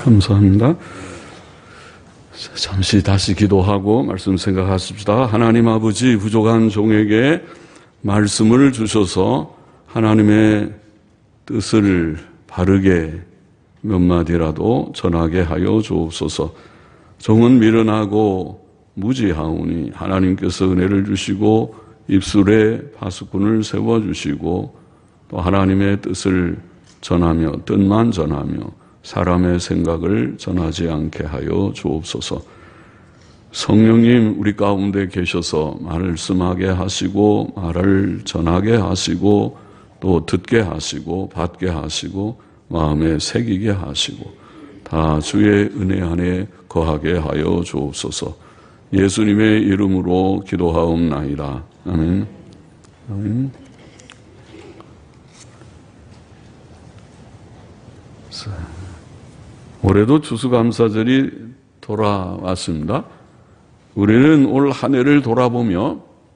감사합니다. 잠시 다시 기도하고 말씀 생각하십시다. 하나님 아버지, 부족한 종에게 말씀을 주셔서 하나님의 뜻을 바르게 몇 마디라도 전하게 하여 주옵소서. 종은 미련하고 무지하오니 하나님께서 은혜를 주시고 입술에 파수꾼을 세워주시고 또 하나님의 뜻을 전하며 뜻만 전하며 사람의 생각을 전하지 않게 하여 주옵소서. 성령님 우리 가운데 계셔서 말씀하게 하시고 말을 전하게 하시고 또 듣게 하시고 받게 하시고 마음에 새기게 하시고 다 주의 은혜 안에 거하게 하여 주옵소서. 예수님의 이름으로 기도하옵나이다. 아멘. 아멘. 올해도 추수감사절이 돌아왔습니다. 우리는 올 한 해를 돌아보며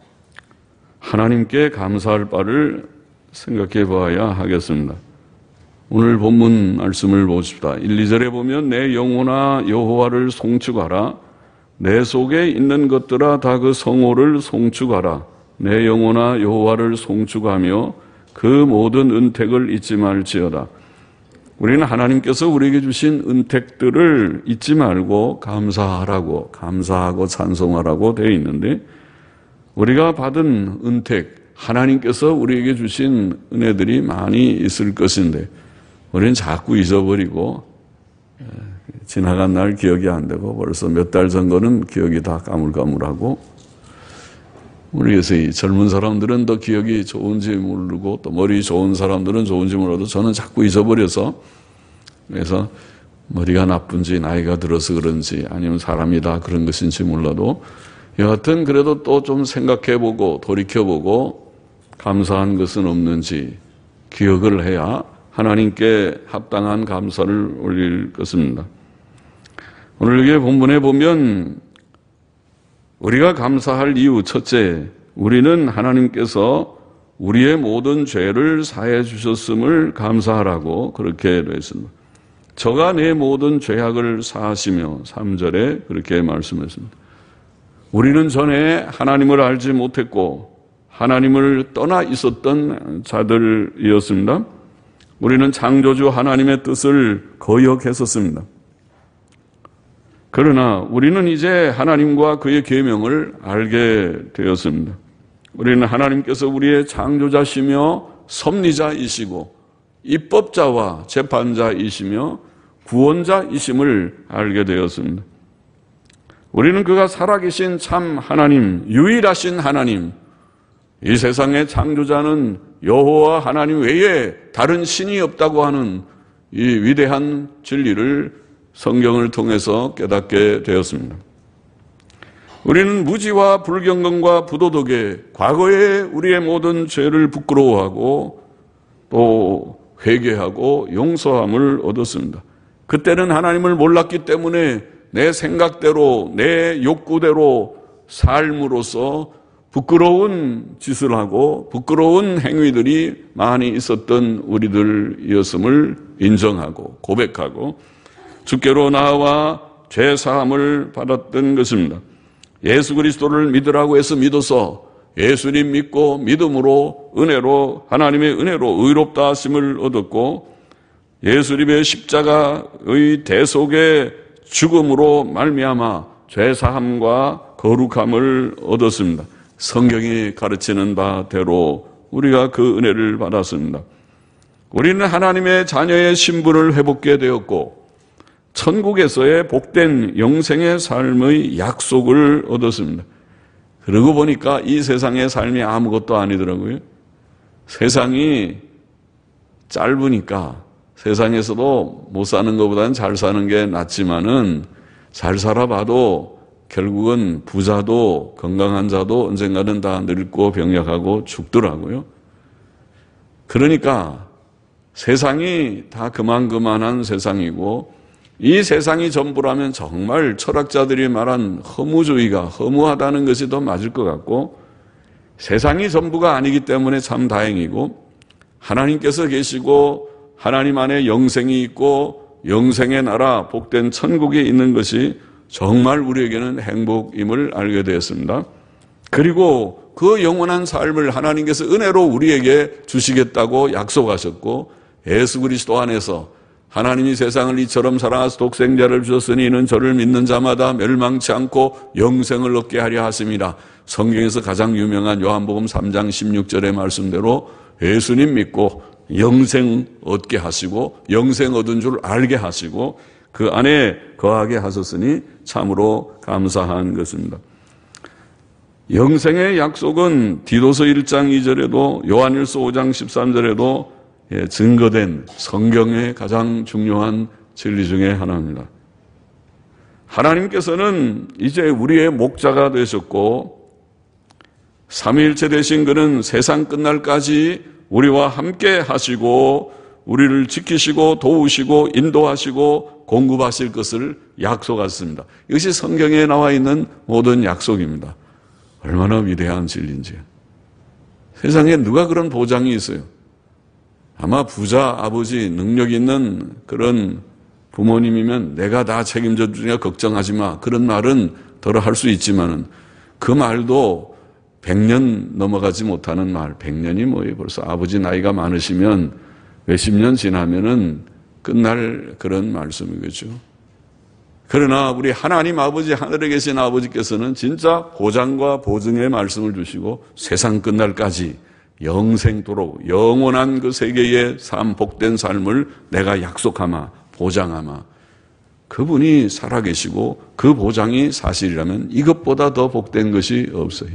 하나님께 감사할 바를 생각해 봐야 하겠습니다. 오늘 본문 말씀을 보십시다. 1, 2절에 보면 내 영혼아 여호와를 송축하라. 내 속에 있는 것들아 다 그 성호를 송축하라. 내 영혼아 여호와를 송축하며 그 모든 은택을 잊지 말지어다. 우리는 하나님께서 우리에게 주신 은택들을 잊지 말고 감사하라고, 감사하고 찬송하라고 되어 있는데, 우리가 받은 은택, 하나님께서 우리에게 주신 은혜들이 많이 있을 것인데 우리는 자꾸 잊어버리고 지나간 날 기억이 안 되고 벌써 몇 달 전 거는 기억이 다 까물까물하고, 우리에서 이 젊은 사람들은 더 기억이 좋은지 모르고 또 머리 좋은 사람들은 좋은지 몰라도 저는 자꾸 잊어버려서, 그래서 머리가 나쁜지 나이가 들어서 그런지 아니면 사람이 다 그런 것인지 몰라도 여하튼 그래도 또 좀 생각해보고 돌이켜보고 감사한 것은 없는지 기억을 해야 하나님께 합당한 감사를 올릴 것입니다. 오늘 여기 본문에 보면 우리가 감사할 이유 첫째, 우리는 하나님께서 우리의 모든 죄를 사해 주셨음을 감사하라고 그렇게 되어 있습니다. 저가 내 모든 죄악을 사하시며 3절에 그렇게 말씀했습니다. 우리는 전에 하나님을 알지 못했고 하나님을 떠나 있었던 자들이었습니다. 우리는 창조주 하나님의 뜻을 거역했었습니다. 그러나 우리는 이제 하나님과 그의 계명을 알게 되었습니다. 우리는 하나님께서 우리의 창조자시며 섭리자이시고 입법자와 재판자이시며 구원자이심을 알게 되었습니다. 우리는 그가 살아계신 참 하나님, 유일하신 하나님, 이 세상의 창조자는 여호와 하나님 외에 다른 신이 없다고 하는 이 위대한 진리를 성경을 통해서 깨닫게 되었습니다. 우리는 무지와 불경건과 부도덕에 과거에 우리의 모든 죄를 부끄러워하고 또 회개하고 용서함을 얻었습니다. 그때는 하나님을 몰랐기 때문에 내 생각대로 내 욕구대로 삶으로써 부끄러운 짓을 하고 부끄러운 행위들이 많이 있었던 우리들이었음을 인정하고 고백하고 주께로 나아와 죄사함을 받았던 것입니다. 예수 그리스도를 믿으라고 해서 믿어서 예수님 믿고 믿음으로 은혜로 하나님의 은혜로 의롭다 하심을 얻었고 예수님의 십자가의 대속의 죽음으로 말미암아 죄사함과 거룩함을 얻었습니다. 성경이 가르치는 바대로 우리가 그 은혜를 받았습니다. 우리는 하나님의 자녀의 신분을 회복하게 되었고 천국에서의 복된 영생의 삶의 약속을 얻었습니다. 그러고 보니까 이 세상의 삶이 아무것도 아니더라고요. 세상이 짧으니까 세상에서도 못 사는 것보다는 잘 사는 게 낫지만은 잘 살아봐도 결국은 부자도 건강한 자도 언젠가는 다 늙고 병약하고 죽더라고요. 그러니까 세상이 다 그만한 세상이고 이 세상이 전부라면 정말 철학자들이 말한 허무주의가 허무하다는 것이 더 맞을 것 같고 세상이 전부가 아니기 때문에 참 다행이고 하나님께서 계시고 하나님 안에 영생이 있고 영생의 나라, 복된 천국에 있는 것이 정말 우리에게는 행복임을 알게 되었습니다. 그리고 그 영원한 삶을 하나님께서 은혜로 우리에게 주시겠다고 약속하셨고, 예수 그리스도 안에서 하나님이 세상을 이처럼 사랑하사 독생자를 주셨으니 이는 저를 믿는 자마다 멸망치 않고 영생을 얻게 하려 하심이라. 성경에서 가장 유명한 요한복음 3장 16절의 말씀대로 예수님 믿고 영생 얻게 하시고 영생 얻은 줄 알게 하시고 그 안에 거하게 하셨으니 참으로 감사한 것입니다. 영생의 약속은 디도서 1장 2절에도 요한일서 5장 13절에도 증거된 성경의 가장 중요한 진리 중에 하나입니다. 하나님께서는 이제 우리의 목자가 되셨고 삼위일체 되신 그는 세상 끝날까지 우리와 함께 하시고 우리를 지키시고 도우시고 인도하시고 공급하실 것을 약속하셨습니다. 이것이 성경에 나와 있는 모든 약속입니다. 얼마나 위대한 진리인지. 세상에 누가 그런 보장이 있어요? 아마 부자 아버지 능력 있는 그런 부모님이면 내가 다 책임져 주니까 걱정하지 마. 그런 말은 덜어 할 수 있지만은 그 말도 100년 넘어가지 못하는 말. 100년이 뭐예요? 벌써 아버지 나이가 많으시면 몇십 년 지나면은 끝날 그런 말씀이겠죠. 그러나 우리 하나님 아버지, 하늘에 계신 아버지께서는 진짜 보장과 보증의 말씀을 주시고 세상 끝날까지 영생토록 영원한 그 세계의 삶, 복된 삶을 내가 약속하마, 보장하마. 그분이 살아계시고 그 보장이 사실이라면 이것보다 더 복된 것이 없어요.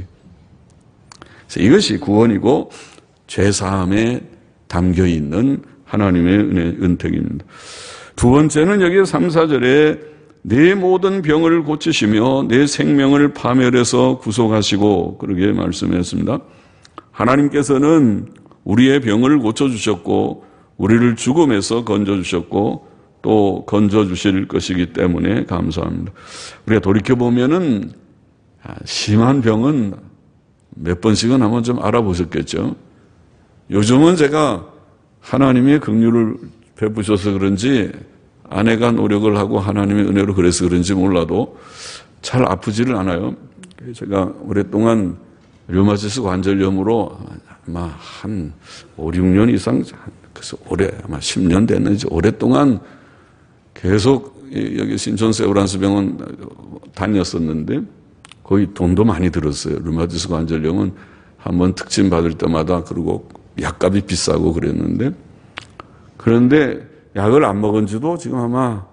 그래서 이것이 구원이고 죄사함에 담겨있는 하나님의 은택입니다. 두 번째는 여기 3, 4절에 내 모든 병을 고치시며 내 생명을 파멸해서 구속하시고 그렇게 말씀했습니다. 하나님께서는 우리의 병을 고쳐주셨고 우리를 죽음에서 건져주셨고 또 건져주실 것이기 때문에 감사합니다. 우리가 돌이켜보면은 심한 병은 몇 번씩은 한번 좀 알아보셨겠죠. 요즘은 제가 하나님의 긍휼을 베푸셔서 그런지 아내가 노력을 하고 하나님의 은혜로 그래서 그런지 몰라도 잘 아프지를 않아요. 제가 오랫동안 류마티스 관절염으로 아마 한 5, 6년 이상, 그래서 아마 10년 됐는지 오랫동안 계속 여기 신촌 세브란스 병원 다녔었는데 거의 돈도 많이 들었어요. 류마티스 관절염은 한번 특진 받을 때마다 그리고 약값이 비싸고 그랬는데 그런데 약을 안 먹은 지도 지금 아마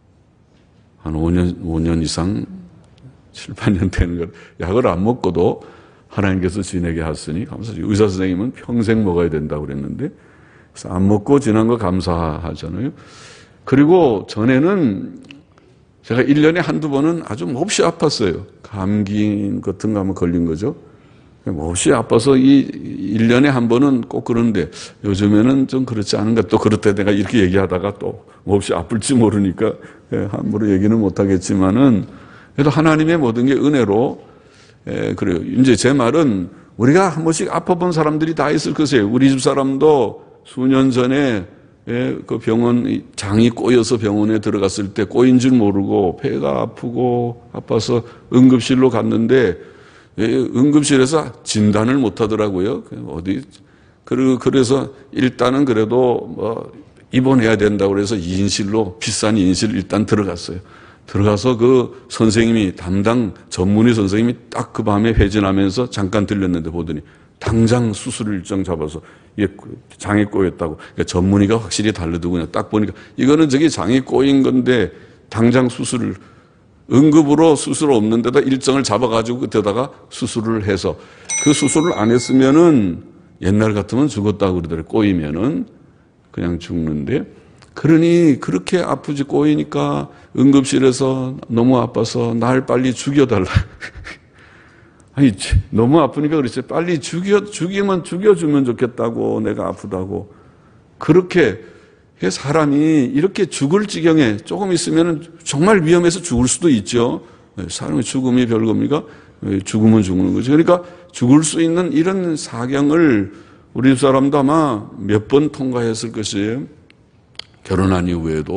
한 5년 이상 7, 8년 되는 것. 약을 안 먹고도 하나님께서 지내게 하시니 감사하죠. 의사 선생님은 평생 먹어야 된다고 그랬는데 그래서 안 먹고 지난 거 감사하잖아요. 그리고 전에는 제가 1년에 한두 번은 아주 몹시 아팠어요. 감기 같은 거 한번 걸린 거죠. 몹시 아파서 이 1년에 한 번은 꼭 그러는데 요즘에는 좀 그렇지 않은가. 또 그렇다 내가 이렇게 얘기하다가 또 몹시 아플지 모르니까 함부로 얘기는 못하겠지만은 그래도 하나님의 모든 게 은혜로 그래요. 이제 제 말은 우리가 한 번씩 아파본 사람들이 다 있을 것이에요. 우리 집 사람도 수년 전에 그 병원 장이 꼬여서 병원에 들어갔을 때 꼬인 줄 모르고 배가 아프고 아파서 응급실로 갔는데 응급실에서 진단을 못 하더라고요. 그래서 일단은 그래도 뭐 입원해야 된다고 그래서 2인실로 비싼 2인실 일단 들어갔어요. 들어가서 그 선생님이 담당 전문의 선생님이 딱 그 밤에 회진하면서 잠깐 들렸는데 보더니 당장 수술 일정 잡아서 이게 장이 꼬였다고. 그러니까 전문의가 확실히 다르더군요. 딱 보니까 이거는 저기 장이 꼬인 건데 당장 수술을 응급으로 수술 없는 데다 일정을 잡아가지고 그때다가 수술을 해서 그 수술을 안 했으면은 옛날 같으면 죽었다고 그러더라고요. 꼬이면은 그냥 죽는데 그러니 그렇게 아프지 꼬이니까 응급실에서 너무 아파서 날 빨리 죽여달라. 아니 너무 아프니까 그렇지 빨리 죽이면 죽여주면 좋겠다고 내가 아프다고 그렇게 사람이 이렇게 죽을 지경에 조금 있으면 정말 위험해서 죽을 수도 있죠. 사람의 죽음이 별겁니까? 죽으면 죽는 거죠. 그러니까 죽을 수 있는 이런 사경을 우리 사람도 아마 몇 번 통과했을 것이에요. 결혼한 이후에도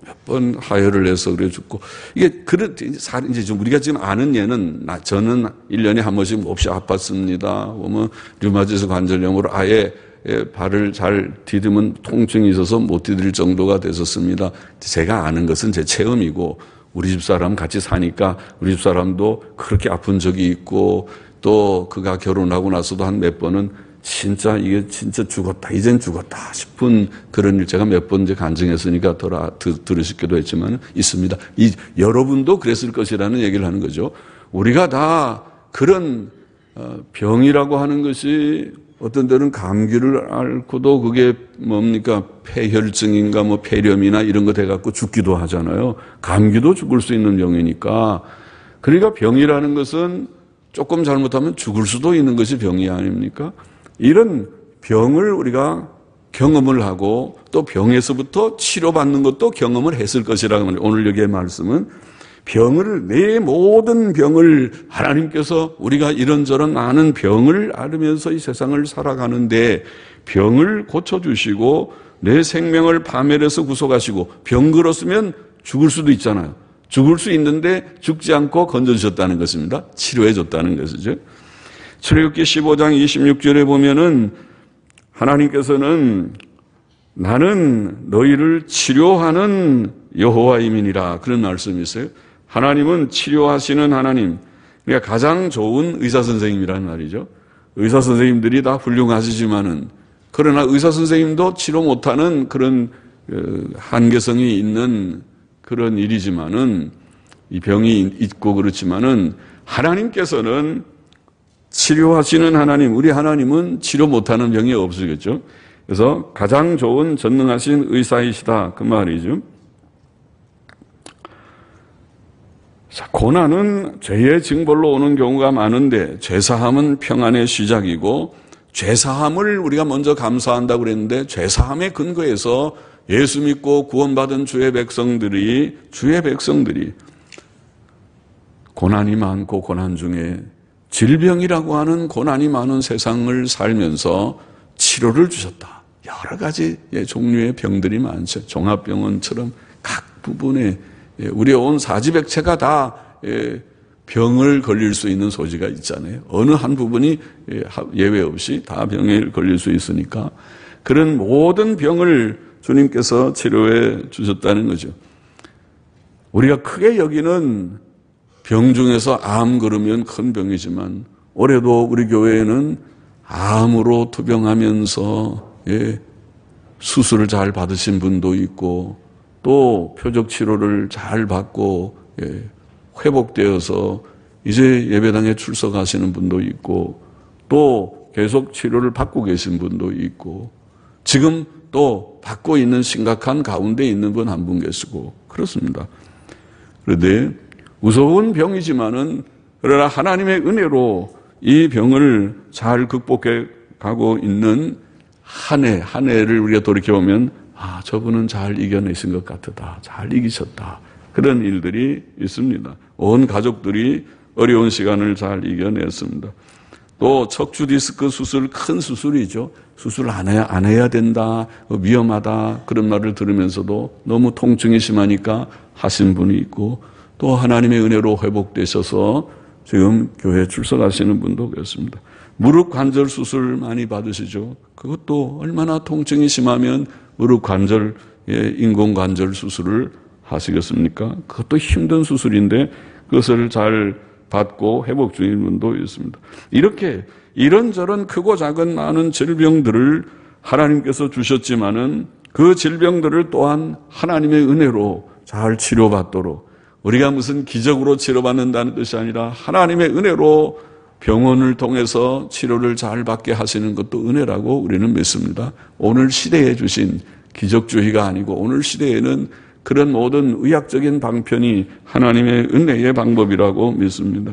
몇 번 하혈을 해서 그래 죽고, 이게 이제 좀 우리가 지금 아는 예는, 저는 1년에 한 번씩 몹시 아팠습니다. 보면 류마티스 관절염으로 아예 발을 잘 디디면 통증이 있어서 못 디딜 정도가 됐었습니다. 제가 아는 것은 제 체험이고, 우리 집 사람 같이 사니까 우리 집 사람도 그렇게 아픈 적이 있고, 또 그가 결혼하고 나서도 한 몇 번은 진짜 이게 진짜 죽었다, 이젠 죽었다 싶은 그런 일 제가 몇 번 이제 간증했으니까 들으시기도 했지만 있습니다. 여러분도 그랬을 것이라는 얘기를 하는 거죠. 우리가 다 그런 병이라고 하는 것이 어떤 때는 감기를 앓고도 그게 뭡니까? 폐혈증인가 뭐 폐렴이나 이런 거 돼갖고 죽기도 하잖아요. 감기도 죽을 수 있는 병이니까. 그러니까 병이라는 것은 조금 잘못하면 죽을 수도 있는 것이 병이 아닙니까? 이런 병을 우리가 경험을 하고 또 병에서부터 치료받는 것도 경험을 했을 것이라고 합니다. 오늘 여기의 말씀은 내 모든 병을 하나님께서 우리가 이런저런 많은 병을 앓으면서 이 세상을 살아가는데 병을 고쳐주시고 내 생명을 파멸해서 구속하시고 병 걸었으면 죽을 수도 있잖아요. 죽을 수 있는데 죽지 않고 건져주셨다는 것입니다. 치료해줬다는 것이죠. 출애굽기 15장 26절에 보면은 하나님께서는 나는 너희를 치료하는 여호와임이니라 그런 말씀이 있어요. 하나님은 치료하시는 하나님, 그러니까 가장 좋은 의사 선생님이라는 말이죠. 의사 선생님들이 다 훌륭하시지만은 그러나 의사 선생님도 치료 못하는 그런 한계성이 있는 그런 일이지만은 이 병이 있고 그렇지만은 하나님께서는 치료하시는 하나님, 우리 하나님은 치료 못하는 병이 없으겠죠. 그래서 가장 좋은 전능하신 의사이시다 그 말이죠. 자, 고난은 죄의 징벌로 오는 경우가 많은데 죄사함은 평안의 시작이고 죄사함을 우리가 먼저 감사한다고 그랬는데 죄사함의 근거에서 예수 믿고 구원받은 주의 백성들이 고난이 많고 고난 중에 질병이라고 하는 고난이 많은 세상을 살면서 치료를 주셨다. 여러 가지 종류의 병들이 많죠. 종합병원처럼 각 부분에 우리 온 사지백체가 다 병을 걸릴 수 있는 소지가 있잖아요. 어느 한 부분이 예외 없이 다 병에 걸릴 수 있으니까 그런 모든 병을 주님께서 치료해 주셨다는 거죠. 우리가 크게 여기는 병 중에서 암 그러면 큰 병이지만 올해도 우리 교회에는 암으로 투병하면서 수술을 잘 받으신 분도 있고 또 표적 치료를 잘 받고 회복되어서 이제 예배당에 출석하시는 분도 있고 또 계속 치료를 받고 계신 분도 있고 지금 또 받고 있는 심각한 가운데 있는 분 한 분 계시고 그렇습니다. 그런데 무서운 병이지만은 그러나 하나님의 은혜로 이 병을 잘 극복해 가고 있는 한 해를 우리가 돌이켜보면 저분은 잘 이겨내신 것 같다. 잘 이기셨다. 그런 일들이 있습니다. 온 가족들이 어려운 시간을 잘 이겨냈습니다. 또 척추 디스크 수술, 큰 수술이죠. 수술 안 해야 된다, 위험하다 그런 말을 들으면서도 너무 통증이 심하니까 하신 분이 있고 또 하나님의 은혜로 회복되셔서 지금 교회에 출석하시는 분도 그렇습니다. 무릎 관절 수술 많이 받으시죠. 그것도 얼마나 통증이 심하면 무릎 관절, 인공관절 수술을 하시겠습니까? 그것도 힘든 수술인데 그것을 잘 받고 회복 중인 분도 있습니다. 이렇게 이런저런 크고 작은 많은 질병들을 하나님께서 주셨지만은 그 질병들을 또한 하나님의 은혜로 잘 치료받도록 우리가 무슨 기적으로 치료받는다는 뜻이 아니라 하나님의 은혜로 병원을 통해서 치료를 잘 받게 하시는 것도 은혜라고 우리는 믿습니다. 오늘 시대에 주신 기적주의가 아니고 오늘 시대에는 그런 모든 의학적인 방편이 하나님의 은혜의 방법이라고 믿습니다.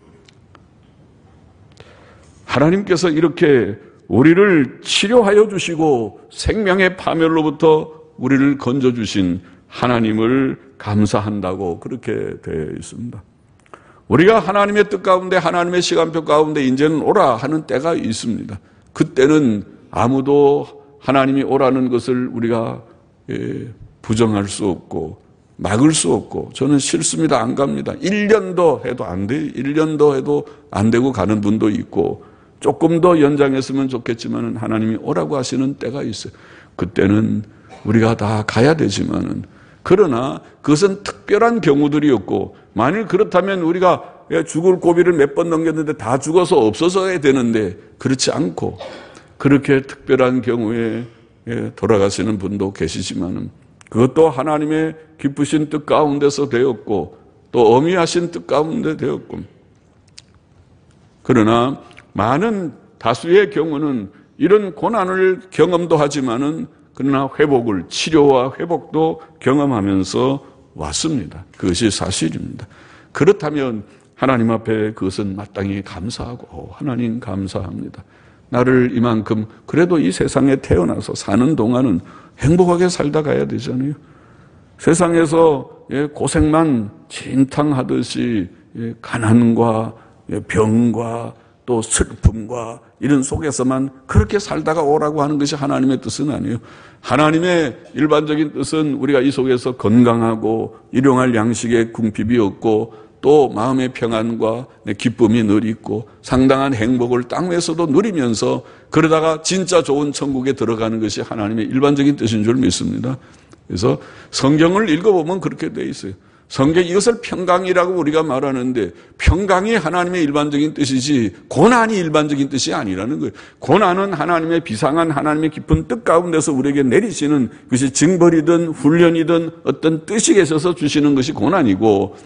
하나님께서 이렇게 우리를 치료하여 주시고 생명의 파멸로부터 우리를 건져주신 하나님을 감사한다고 그렇게 되어 있습니다. 우리가 하나님의 뜻 가운데 하나님의 시간표 가운데 이제는 오라 하는 때가 있습니다. 그때는 아무도 하나님이 오라는 것을 우리가 부정할 수 없고 막을 수 없고 저는 싫습니다. 안 갑니다. 1년 더 해도 안 돼. 1년 더 해도 안 되고 가는 분도 있고 조금 더 연장했으면 좋겠지만 하나님이 오라고 하시는 때가 있어요. 그때는 우리가 다 가야 되지만은 그러나 그것은 특별한 경우들이었고 만일 그렇다면 우리가 죽을 고비를 몇 번 넘겼는데 다 죽어서 없어져야 되는데 그렇지 않고 그렇게 특별한 경우에 돌아가시는 분도 계시지만은 그것도 하나님의 기쁘신 뜻 가운데서 되었고 또 엄히하신 뜻 가운데 되었고 그러나 많은 다수의 경우는 이런 고난을 경험도 하지만은 그러나 회복을 치료와 회복도 경험하면서 왔습니다. 그것이 사실입니다. 그렇다면 하나님 앞에 그것은 마땅히 감사하고 하나님 감사합니다. 나를 이만큼 그래도 이 세상에 태어나서 사는 동안은 행복하게 살다 가야 되잖아요. 세상에서 고생만 진탕하듯이 가난과 병과 또 슬픔과 이런 속에서만 그렇게 살다가 오라고 하는 것이 하나님의 뜻은 아니에요. 하나님의 일반적인 뜻은 우리가 이 속에서 건강하고 일용할 양식의 궁핍이 없고 또 마음의 평안과 기쁨이 늘 있고 상당한 행복을 땅 위에서도 누리면서 그러다가 진짜 좋은 천국에 들어가는 것이 하나님의 일반적인 뜻인 줄 믿습니다. 그래서 성경을 읽어보면 그렇게 돼 있어요. 성경 이것을 평강이라고 우리가 말하는데 평강이 하나님의 일반적인 뜻이지 고난이 일반적인 뜻이 아니라는 거예요. 고난은 하나님의 비상한 하나님의 깊은 뜻 가운데서 우리에게 내리시는 것이 징벌이든 훈련이든 어떤 뜻이 계셔서 주시는 것이 고난이고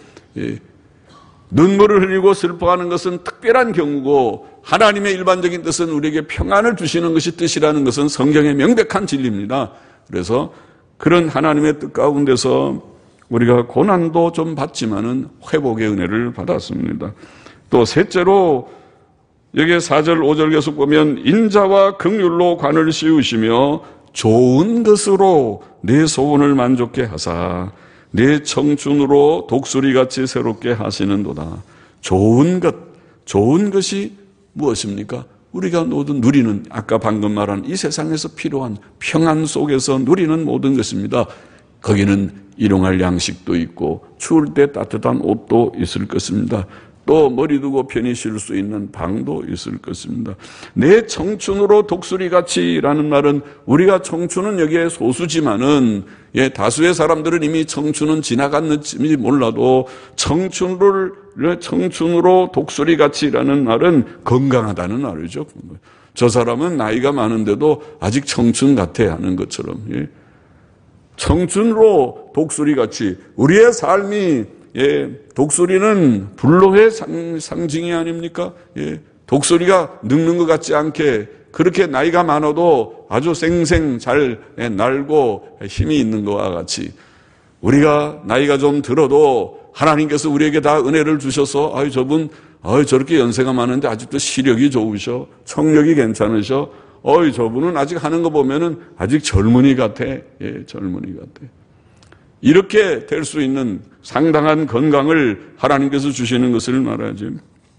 눈물을 흘리고 슬퍼하는 것은 특별한 경우고 하나님의 일반적인 뜻은 우리에게 평안을 주시는 것이 뜻이라는 것은 성경의 명백한 진리입니다. 그래서 그런 하나님의 뜻 가운데서 우리가 고난도 좀 받지만은 회복의 은혜를 받았습니다. 또 셋째로 여기 4절 5절 계속 보면 인자와 긍휼로 관을 씌우시며 좋은 것으로 내 소원을 만족케 하사 내 청춘으로 독수리같이 새롭게 하시는도다. 좋은 것이 무엇입니까? 우리가 모두 누리는 아까 방금 말한 이 세상에서 필요한 평안 속에서 누리는 모든 것입니다. 거기는 일용할 양식도 있고 추울 때 따뜻한 옷도 있을 것입니다. 또 머리 두고 편히 쉴 수 있는 방도 있을 것입니다. 내 청춘으로 독수리같이라는 말은 우리가 청춘은 여기에 소수지만은 다수의 사람들은 이미 청춘은 지나갔는지 몰라도 청춘으로 독수리같이라는 말은 건강하다는 말이죠. 저 사람은 나이가 많은데도 아직 청춘 같아 하는 것처럼 청춘으로 독수리같이 우리의 삶이 독수리는 불로의 상징이 아닙니까? 독수리가 늙는 것 같지 않게 그렇게 나이가 많아도 아주 쌩쌩 잘 날고 힘이 있는 것과 같이 우리가 나이가 좀 들어도 하나님께서 우리에게 다 은혜를 주셔서 저분 저렇게 연세가 많은데 아직도 시력이 좋으셔, 청력이 괜찮으셔, 저분은 아직 하는 거 보면은 아직 젊은이 같아. 젊은이 같아. 이렇게 될 수 있는 상당한 건강을 하나님께서 주시는 것을 말하죠.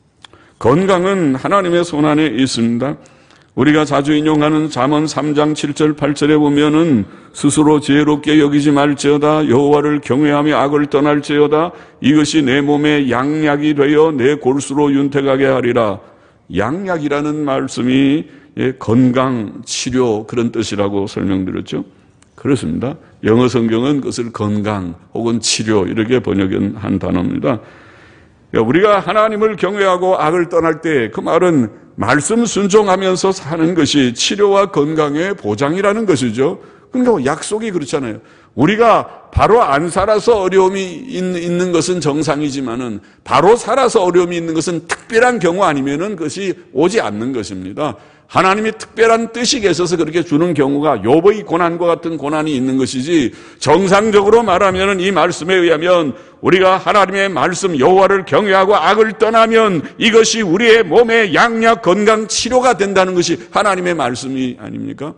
건강은 하나님의 손 안에 있습니다. 우리가 자주 인용하는 잠언 3장 7절 8절에 보면은 스스로 지혜롭게 여기지 말지어다 여호와를 경외하며 악을 떠날지어다 이것이 내 몸에 양약이 되어 내 골수로 윤택하게 하리라. 양약이라는 말씀이 건강, 치료 그런 뜻이라고 설명드렸죠. 그렇습니다. 영어 성경은 그것을 건강 혹은 치료 이렇게 번역한 단어입니다. 우리가 하나님을 경외하고 악을 떠날 때 그 말은 말씀 순종하면서 사는 것이 치료와 건강의 보장이라는 것이죠. 그러니까 약속이 그렇잖아요. 우리가 바로 안 살아서 어려움이 있는 것은 정상이지만은 바로 살아서 어려움이 있는 것은 특별한 경우 아니면은 그것이 오지 않는 것입니다. 하나님이 특별한 뜻이 계셔서 그렇게 주는 경우가 욥의 고난과 같은 고난이 있는 것이지 정상적으로 말하면 이 말씀에 의하면 우리가 하나님의 말씀 여호와를 경외하고 악을 떠나면 이것이 우리의 몸의 양약 건강 치료가 된다는 것이 하나님의 말씀이 아닙니까?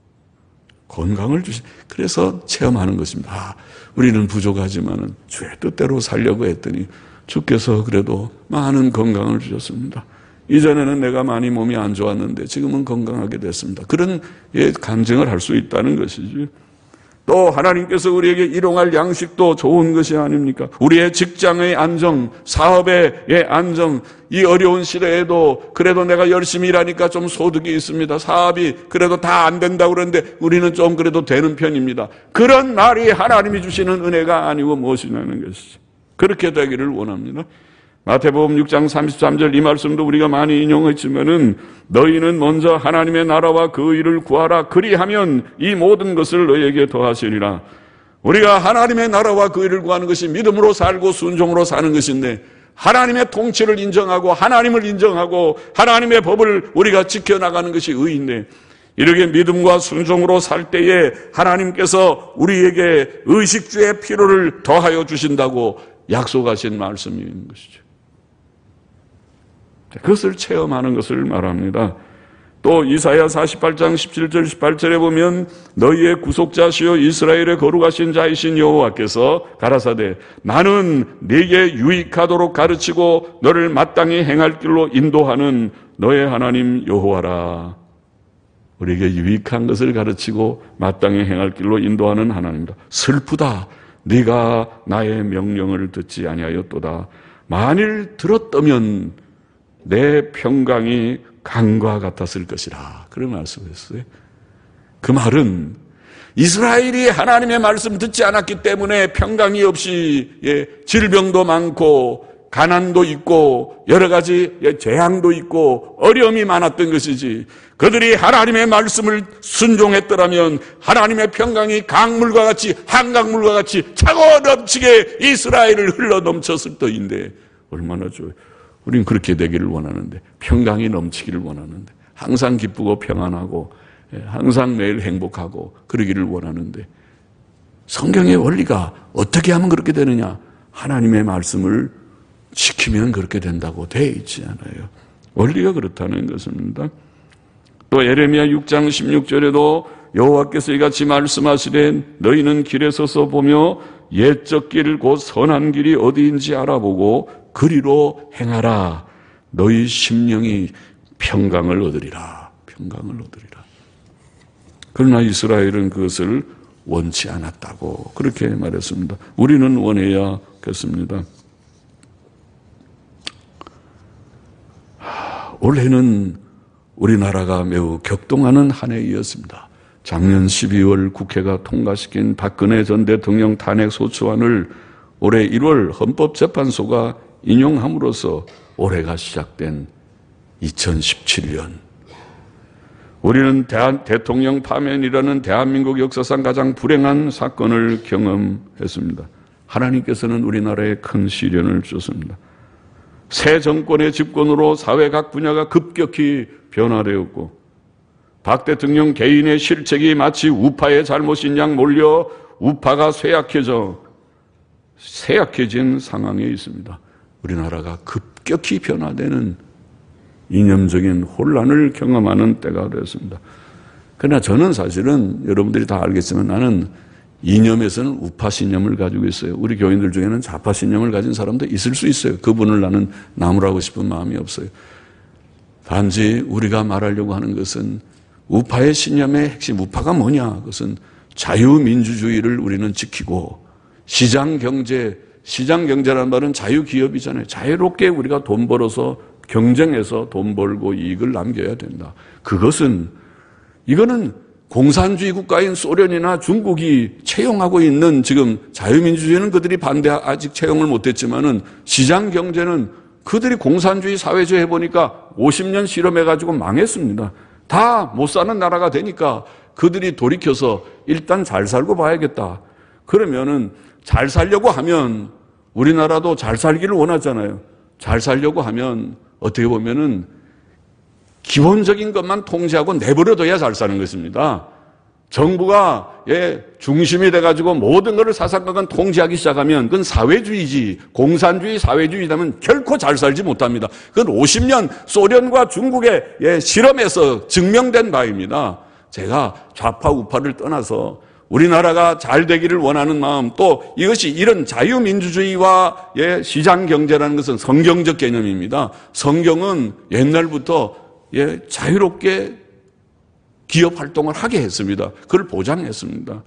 건강을 그래서 체험하는 것입니다. 우리는 부족하지만은 주의 뜻대로 살려고 했더니 주께서 그래도 많은 건강을 주셨습니다. 이전에는 내가 많이 몸이 안 좋았는데 지금은 건강하게 됐습니다. 그런 간증을 할 수 있다는 것이지. 또 하나님께서 우리에게 일용할 양식도 좋은 것이 아닙니까? 우리의 직장의 안정, 사업의 안정, 이 어려운 시대에도 그래도 내가 열심히 일하니까 좀 소득이 있습니다. 사업이 그래도 다 안 된다고 그러는데 우리는 좀 그래도 되는 편입니다. 그런 말이 하나님이 주시는 은혜가 아니고 무엇이냐는 것이죠. 그렇게 되기를 원합니다. 마태복음 6장 33절 이 말씀도 우리가 많이 인용했지만은 너희는 먼저 하나님의 나라와 그 일을 구하라. 그리하면 이 모든 것을 너희에게 더하시리라. 우리가 하나님의 나라와 그 일을 구하는 것이 믿음으로 살고 순종으로 사는 것인데 하나님의 통치를 인정하고 하나님을 인정하고 하나님의 법을 우리가 지켜나가는 것이 의인데 이렇게 믿음과 순종으로 살 때에 하나님께서 우리에게 의식주의 필요를 더하여 주신다고 약속하신 말씀인 것이죠. 그것을 체험하는 것을 말합니다. 또 이사야 48장 17절 18절에 보면 너희의 구속자시요 이스라엘의 거룩하신 자이신 여호와께서 가라사대 나는 네게 유익하도록 가르치고 너를 마땅히 행할 길로 인도하는 너의 하나님 여호와라. 우리에게 유익한 것을 가르치고 마땅히 행할 길로 인도하는 하나님이다. 슬프다. 네가 나의 명령을 듣지 아니하였도다. 만일 들었다면 내 평강이 강과 같았을 것이라. 그런 말씀했어요. 그 말은 이스라엘이 하나님의 말씀 듣지 않았기 때문에 평강이 없이 질병도 많고 가난도 있고 여러 가지 재앙도 있고 어려움이 많았던 것이지 그들이 하나님의 말씀을 순종했더라면 하나님의 평강이 강물과 같이 한강물과 같이 차고 넘치게 이스라엘을 흘러 넘쳤을 터인데 얼마나 좋아요. 우리는 그렇게 되기를 원하는데 평강이 넘치기를 원하는데 항상 기쁘고 평안하고 항상 매일 행복하고 그러기를 원하는데 성경의 원리가 어떻게 하면 그렇게 되느냐? 하나님의 말씀을 지키면 그렇게 된다고 돼 있지 않아요. 원리가 그렇다는 것입니다. 또 예레미야 6장 16절에도 여호와께서 이같이 말씀하시되 너희는 길에 서서 보며 옛적 길 곧 선한 길이 어디인지 알아보고 그리로 행하라. 너희 심령이 평강을 얻으리라. 평강을 얻으리라. 그러나 이스라엘은 그것을 원치 않았다고 그렇게 말했습니다. 우리는 원해야겠습니다. 올해는 우리나라가 매우 격동하는 한 해이었습니다. 작년 12월 국회가 통과시킨 박근혜 전 대통령 탄핵 소추안을 올해 1월 헌법재판소가 인용함으로써 올해가 시작된 2017년. 우리는 대통령 파면이라는 대한민국 역사상 가장 불행한 사건을 경험했습니다. 하나님께서는 우리나라에 큰 시련을 주셨습니다. 새 정권의 집권으로 사회 각 분야가 급격히 변화되었고 박 대통령 개인의 실책이 마치 우파의 잘못인 양 몰려 우파가 쇠약해진 상황에 있습니다. 우리나라가 급격히 변화되는 이념적인 혼란을 경험하는 때가 되었습니다. 그러나 저는 사실은 여러분들이 다 알겠지만 나는 이념에서는 우파 신념을 가지고 있어요. 우리 교인들 중에는 좌파 신념을 가진 사람도 있을 수 있어요. 그분을 나는 나무라고 싶은 마음이 없어요. 단지 우리가 말하려고 하는 것은 우파의 신념의 핵심, 우파가 뭐냐? 그것은 자유민주주의를 우리는 지키고 시장경제라는 말은 자유기업이잖아요. 자유롭게 우리가 돈 벌어서 경쟁해서 돈 벌고 이익을 남겨야 된다. 이거는 공산주의 국가인 소련이나 중국이 채용하고 있는 지금 자유민주주의는 그들이 아직 채용을 못했지만은 시장경제는 그들이 공산주의 사회주의 해보니까 50년 실험해가지고 망했습니다. 다 못 사는 나라가 되니까 그들이 돌이켜서 일단 잘 살고 봐야겠다. 그러면은 잘 살려고 하면 우리나라도 잘 살기를 원하잖아요. 잘 살려고 하면 어떻게 보면은 기본적인 것만 통제하고 내버려둬야 잘 사는 것입니다. 정부가 중심이 돼가지고 모든 것을 사사건건 통제하기 시작하면 그건 사회주의지, 공산주의 사회주의라면 결코 잘 살지 못합니다. 그건 50년 소련과 중국의 실험에서 증명된 바입니다. 제가 좌파 우파를 떠나서 우리나라가 잘 되기를 원하는 마음, 또 이것이 이런 자유민주주의와 시장경제라는 것은 성경적 개념입니다. 성경은 옛날부터 자유롭게 기업 활동을 하게 했습니다. 그걸 보장했습니다.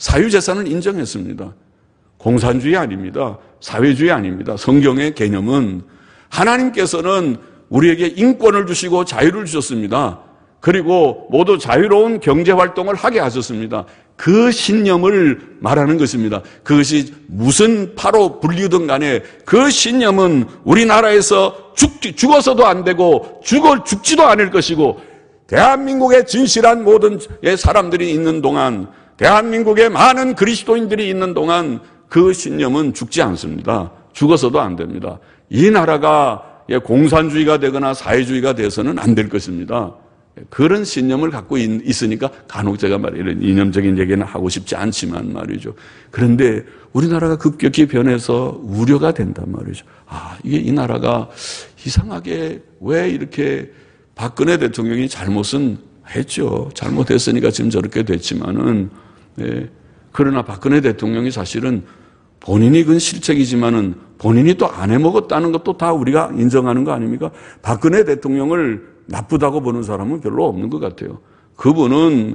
사유재산을 인정했습니다. 공산주의 아닙니다. 사회주의 아닙니다. 성경의 개념은 하나님께서는 우리에게 인권을 주시고 자유를 주셨습니다. 그리고 모두 자유로운 경제활동을 하게 하셨습니다. 그 신념을 말하는 것입니다. 그것이 무슨 파로 불리든 간에 그 신념은 우리나라에서 죽어서도 안 되고 죽지도 않을 것이고, 대한민국의 진실한 모든 사람들이 있는 동안, 대한민국의 많은 그리스도인들이 있는 동안 그 신념은 죽지 않습니다. 죽어서도 안 됩니다. 이 나라가 공산주의가 되거나 사회주의가 돼서는 안 될 것입니다. 그런 신념을 갖고 있으니까 간혹 제가 이런 이념적인 얘기는 하고 싶지 않지만 말이죠. 그런데 우리나라가 급격히 변해서 우려가 된단 말이죠. 이게 이 나라가 이상하게 왜 이렇게 박근혜 대통령이 잘못은 했죠. 잘못했으니까 지금 저렇게 됐지만은, 그러나 박근혜 대통령이 사실은 본인이 그건 실책이지만은 본인이 또 안 해먹었다는 것도 다 우리가 인정하는 거 아닙니까? 박근혜 대통령을 나쁘다고 보는 사람은 별로 없는 것 같아요. 그분은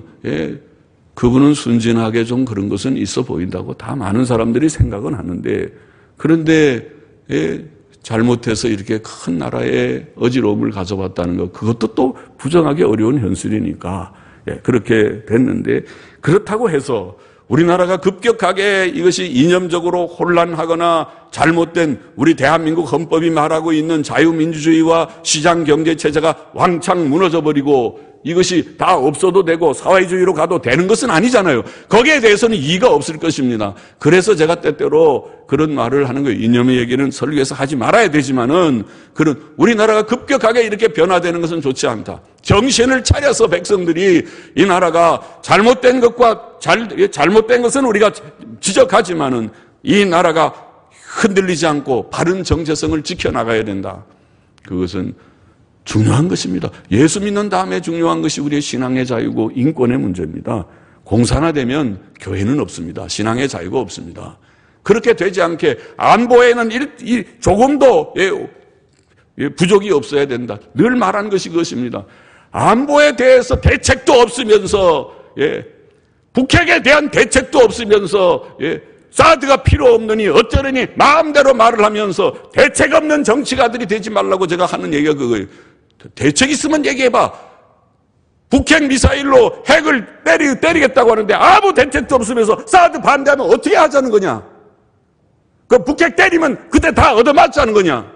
순진하게 좀 그런 것은 있어 보인다고 다 많은 사람들이 생각은 하는데, 그런데 잘못해서 이렇게 큰 나라에 어지러움을 가져왔다는 것, 그것도 또 부정하기 어려운 현실이니까 그렇게 됐는데, 그렇다고 해서 우리나라가 급격하게 이것이 이념적으로 혼란하거나 잘못된 우리 대한민국 헌법이 말하고 있는 자유민주주의와 시장경제체제가 왕창 무너져버리고 이것이 다 없어도 되고 사회주의로 가도 되는 것은 아니잖아요. 거기에 대해서는 이의가 없을 것입니다. 그래서 제가 때때로 그런 말을 하는 거예요. 이념의 얘기는 설교에서 하지 말아야 되지만은, 그런 우리나라가 급격하게 이렇게 변화되는 것은 좋지 않다. 정신을 차려서 백성들이 이 나라가 잘못된 것은 우리가 지적하지만은 이 나라가 흔들리지 않고 바른 정체성을 지켜나가야 된다. 그것은 중요한 것입니다. 예수 믿는 다음에 중요한 것이 우리의 신앙의 자유고 인권의 문제입니다. 공산화되면 교회는 없습니다. 신앙의 자유가 없습니다. 그렇게 되지 않게 안보에는 조금도 부족이 없어야 된다. 늘 말하는 것이 그것입니다. 안보에 대해서 대책도 없으면서, 북핵에 대한 대책도 없으면서, 사드가 필요 없느니 어쩌려니 마음대로 말을 하면서 대책 없는 정치가들이 되지 말라고 제가 하는 얘기가 그거예요. 대책 있으면 얘기해봐. 북핵 미사일로 핵을 때리겠다고 하는데 아무 대책도 없으면서 사드 반대하면 어떻게 하자는 거냐? 그 북핵 때리면 그때 다 얻어맞자는 거냐?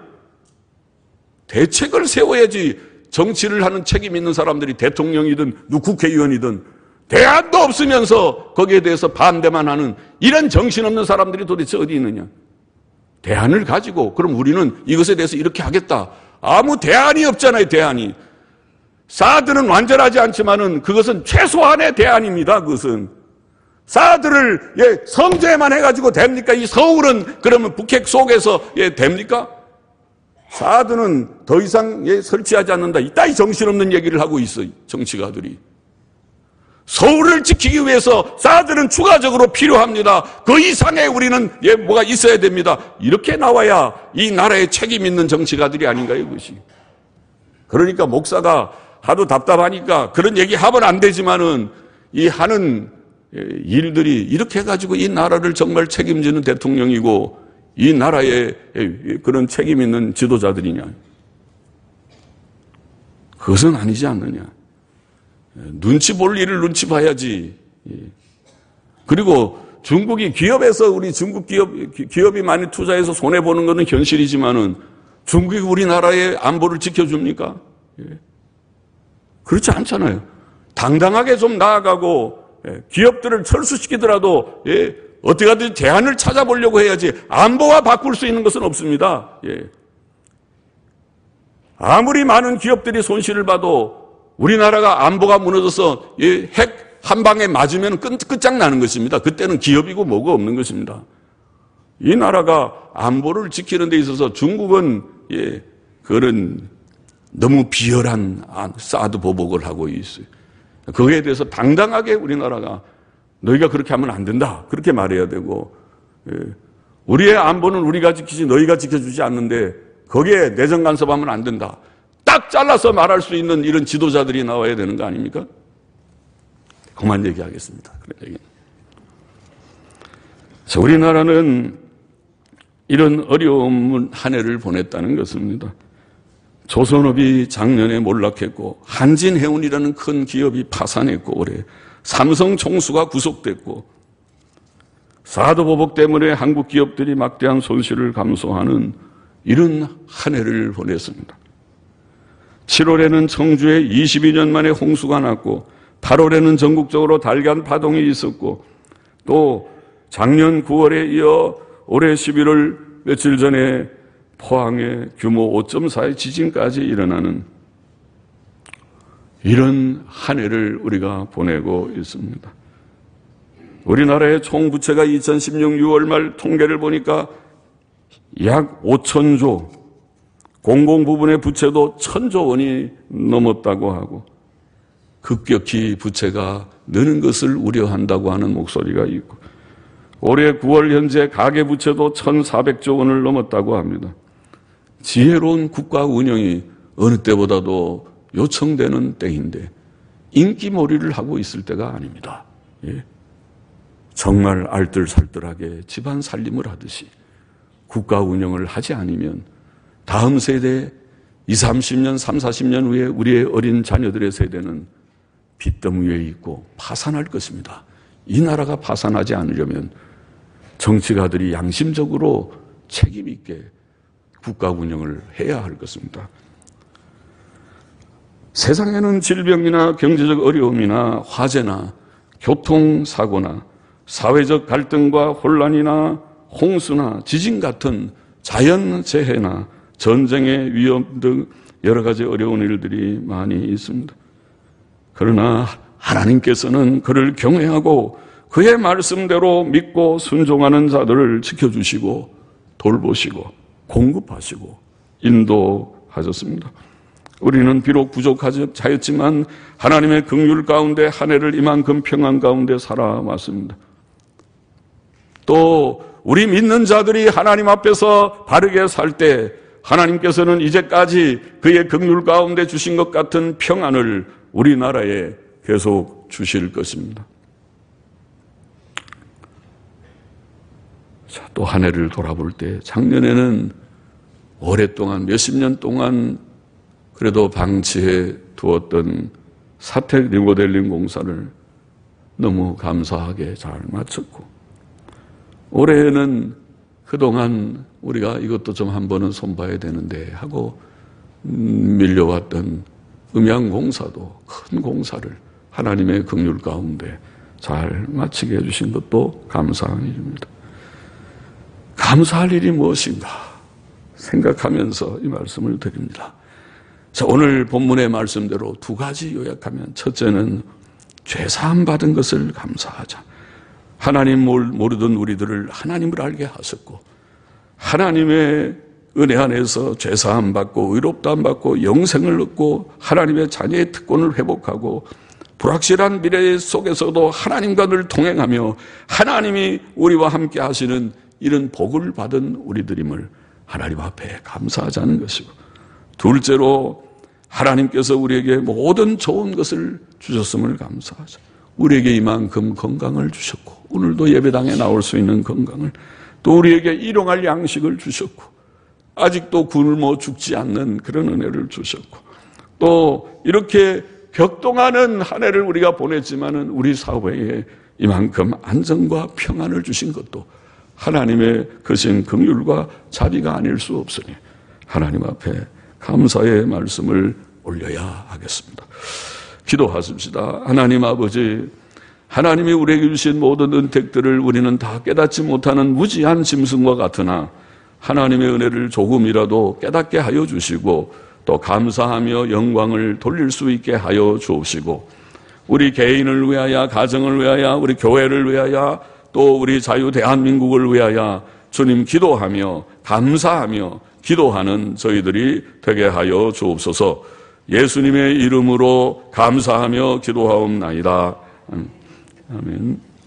대책을 세워야지. 정치를 하는 책임 있는 사람들이 대통령이든 국회의원이든 대안도 없으면서 거기에 대해서 반대만 하는 이런 정신없는 사람들이 도대체 어디 있느냐? 대안을 가지고 그럼 우리는 이것에 대해서 이렇게 하겠다. 아무 대안이 없잖아요. 대안이. 사드는 완전하지 않지만은 그것은 최소한의 대안입니다. 그것은. 사드를 성제만 해가지고 됩니까? 이 서울은 그러면 북핵 속에서 됩니까? 사드는 더 이상 설치하지 않는다. 이따위 정신없는 얘기를 하고 있어요. 정치가들이. 서울을 지키기 위해서 사드는 추가적으로 필요합니다. 그 이상의 우리는 뭐가 있어야 됩니다. 이렇게 나와야 이 나라에 책임 있는 정치가들이 아닌가요, 그것이. 그러니까 목사가 하도 답답하니까 그런 얘기 하면 안 되지만은 이 하는 일들이 이렇게 해가지고 이 나라를 정말 책임지는 대통령이고 이 나라에 그런 책임 있는 지도자들이냐. 그것은 아니지 않느냐. 눈치 볼 일을 눈치 봐야지. 그리고 중국이 기업에서 우리 중국 기업이 많이 투자해서 손해보는 것은 현실이지만은 중국이 우리나라의 안보를 지켜줍니까? 그렇지 않잖아요. 당당하게 좀 나아가고 기업들을 철수시키더라도 어떻게 하든 대안을 찾아보려고 해야지 안보와 바꿀 수 있는 것은 없습니다. 아무리 많은 기업들이 손실을 봐도 우리나라가 안보가 무너져서 핵 한 방에 맞으면 끝장나는 것입니다. 그때는 기업이고 뭐고 없는 것입니다. 이 나라가 안보를 지키는 데 있어서 중국은 그런 너무 비열한 사드 보복을 하고 있어요. 그거에 대해서 당당하게 우리나라가 너희가 그렇게 하면 안 된다. 그렇게 말해야 되고, 우리의 안보는 우리가 지키지 너희가 지켜주지 않는데 거기에 내정 간섭하면 안 된다. 딱 잘라서 말할 수 있는 이런 지도자들이 나와야 되는 거 아닙니까? 그만 얘기하겠습니다. 그런 얘기. 그래서 우리나라는 이런 어려운 한 해를 보냈다는 것입니다. 조선업이 작년에 몰락했고, 한진해운이라는 큰 기업이 파산했고, 올해 삼성 총수가 구속됐고, 사드보복 때문에 한국 기업들이 막대한 손실을 감수하는 이런 한 해를 보냈습니다. 7월에는 청주에 22년 만에 홍수가 났고, 8월에는 전국적으로 달간 파동이 있었고, 또 작년 9월에 이어 올해 11월 며칠 전에 포항에 규모 5.4의 지진까지 일어나는 이런 한 해를 우리가 보내고 있습니다. 우리나라의 총부채가 2016 6월 말 통계를 보니까 약 5천조, 공공부문의 부채도 1,000조 원이 넘었다고 하고, 급격히 부채가 느는 것을 우려한다고 하는 목소리가 있고, 올해 9월 현재 가계부채도 1,400조 원을 넘었다고 합니다. 지혜로운 국가 운영이 어느 때보다도 요청되는 때인데 인기몰이를 하고 있을 때가 아닙니다. 예. 정말 알뜰살뜰하게 집안 살림을 하듯이 국가 운영을 하지 않으면 다음 세대 20, 30년, 30, 40년 후에 우리의 어린 자녀들의 세대는 빚더미에 있고 파산할 것입니다. 이 나라가 파산하지 않으려면 정치가들이 양심적으로 책임 있게 국가 운영을 해야 할 것입니다. 세상에는 질병이나 경제적 어려움이나 화재나 교통사고나 사회적 갈등과 혼란이나 홍수나 지진 같은 자연재해나 전쟁의 위험 등 여러 가지 어려운 일들이 많이 있습니다. 그러나 하나님께서는 그를 경외하고 그의 말씀대로 믿고 순종하는 자들을 지켜주시고 돌보시고 공급하시고 인도하셨습니다. 우리는 비록 부족하였지만 하나님의 긍휼 가운데 한 해를 이만큼 평안 가운데 살아왔습니다. 또 우리 믿는 자들이 하나님 앞에서 바르게 살 때 하나님께서는 이제까지 그의 긍휼 가운데 주신 것 같은 평안을 우리나라에 계속 주실 것입니다. 자, 또 한 해를 돌아볼 때 작년에는 오랫동안 몇십 년 동안 그래도 방치해 두었던 사택 리모델링 공사를 너무 감사하게 잘 마쳤고, 올해에는 그동안 우리가 이것도 좀 한 번은 손봐야 되는데 하고 밀려왔던 음향공사도 큰 공사를 하나님의 긍휼 가운데 잘 마치게 해주신 것도 감사한 일입니다. 감사할 일이 무엇인가 생각하면서 이 말씀을 드립니다. 자, 오늘 본문의 말씀대로 두 가지 요약하면, 첫째는 죄사함 받은 것을 감사하자. 하나님 모르던 우리들을 하나님을 알게 하셨고, 하나님의 은혜 안에서 죄사함 받고 의롭다함 받고 영생을 얻고 하나님의 자녀의 특권을 회복하고 불확실한 미래 속에서도 하나님과 늘 동행하며 하나님이 우리와 함께 하시는 이런 복을 받은 우리들임을 하나님 앞에 감사하자는 것이고, 둘째로 하나님께서 우리에게 모든 좋은 것을 주셨음을 감사하자. 우리에게 이만큼 건강을 주셨고, 오늘도 예배당에 나올 수 있는 건강을, 또 우리에게 일용할 양식을 주셨고, 아직도 굶어 죽지 않는 그런 은혜를 주셨고, 또 이렇게 격동하는 한 해를 우리가 보냈지만은 우리 사회에 이만큼 안정과 평안을 주신 것도 하나님의 크신 긍휼과 자비가 아닐 수 없으니 하나님 앞에 감사의 말씀을 올려야 하겠습니다. 기도하십시다. 하나님 아버지, 하나님이 우리에게 주신 모든 은택들을 우리는 다 깨닫지 못하는 무지한 짐승과 같으나 하나님의 은혜를 조금이라도 깨닫게 하여 주시고 또 감사하며 영광을 돌릴 수 있게 하여 주옵시고, 우리 개인을 위하여, 가정을 위하여, 우리 교회를 위하여, 또 우리 자유 대한민국을 위하여 주님 기도하며 감사하며 기도하는 저희들이 되게 하여 주옵소서. 예수님의 이름으로 감사하며 기도하옵나이다. 아멘.